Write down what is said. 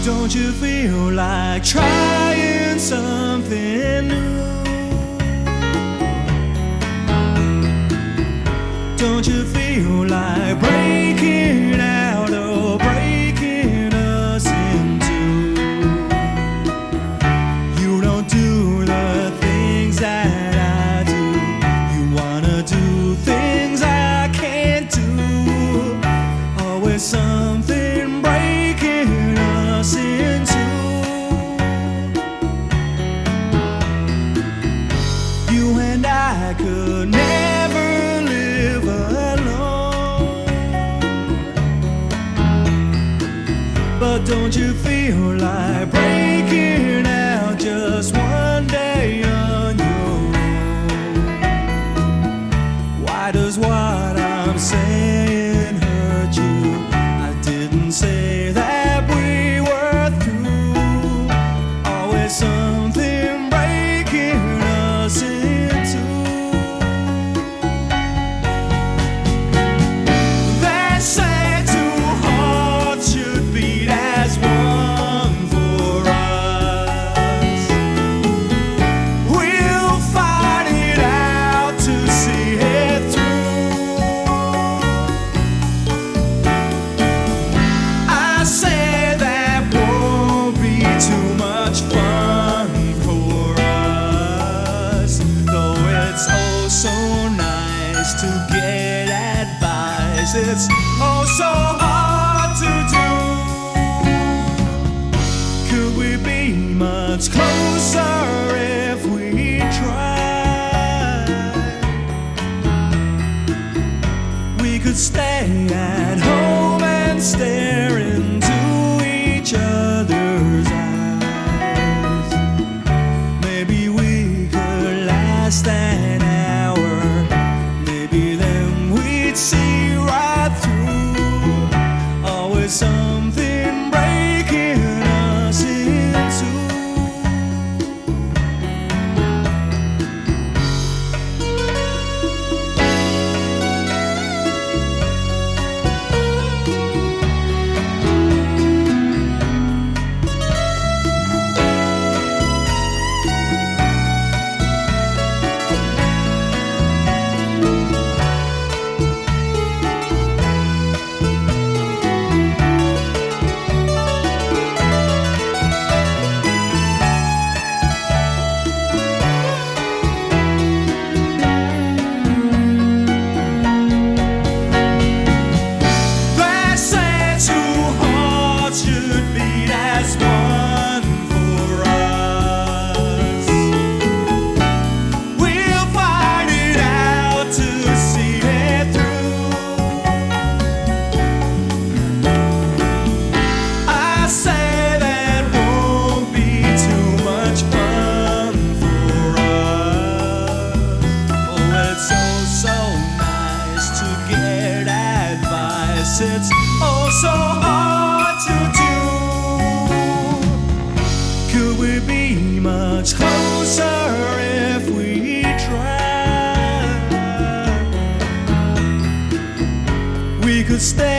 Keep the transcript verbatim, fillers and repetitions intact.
Don't you feel like trying something new? Don't you feel like breaking out or breaking us in two? You don't do the things that I do. You wanna do things I can't do. Always something breaking us in two. You and I could never live alone. But don't you feel like breaking out just one day on your own? Why does what I'm saying hurt you? I didn't say that we were through. Always something breaking us in two. They say two hearts should beat as one for us. We'll fight it out to see it through. I say that won't be too much fun for us, though it's oh so nice to get advice. It's oh so hard to do. Could we be much closer if we tried? We could stay at home and stare into each other's eyes. Maybe we could last an hour. Maybe then we'd see right through. Always something breaking us in two. They say two hearts should beat as one for us. We'll fight it out to see it through. I say that won't be too much fun for us. Oh, it's so, so nice to get advice. It's oh so hard to do. Could we be much closer if we tried? We could stay